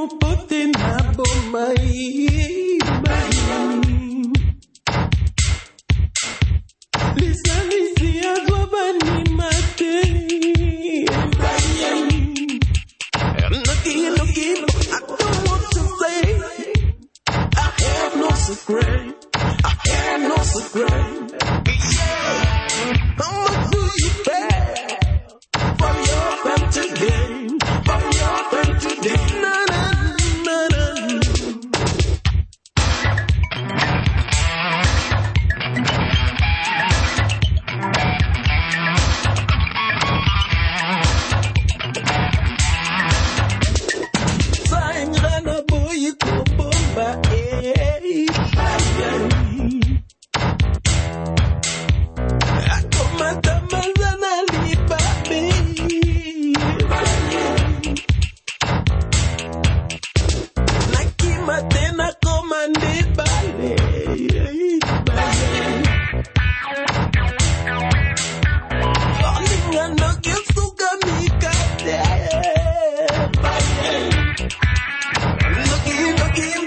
popote na boma lisalisi ya gwabani mate Looking, I don't want to say I have no secret, I have no secret. How much do you pay for your fancy game, for your fancy game? Na, na, na, na. Sangana boy kubomba akomata mazana libabe nakima tena komande bale olinga nokesuka mikate Looking,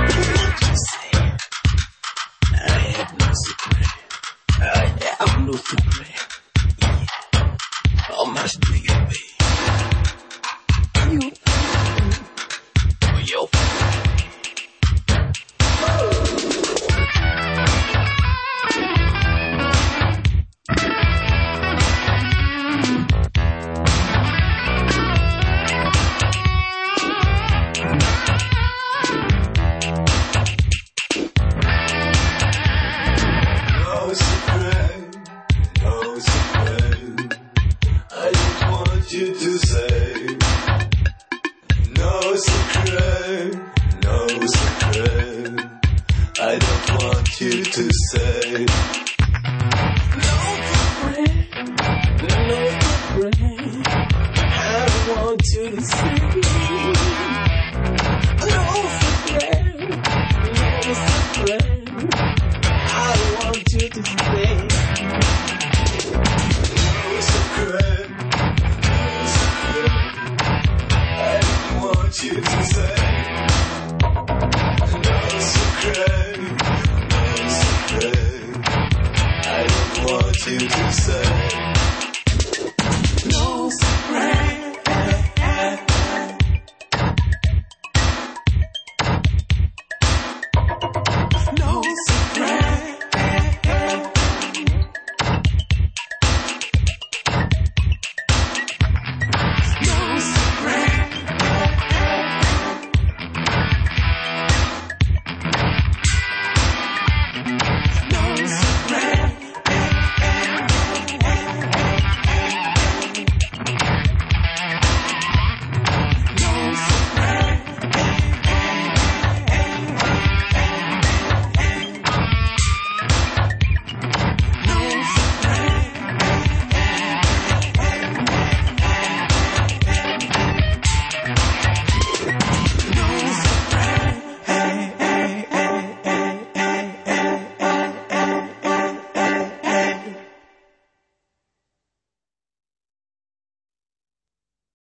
I have no secret. I have no secret. Yeah. How much do you pay? You for your No secret, no secret. I don't want you to say. No secret, no secret. I don't want you to say. no secret. I don't want you to see. No secret, no secret. I don't want you to say. No secret, no secret. I don't want you to say. No secret, no secret. I don't want you to say.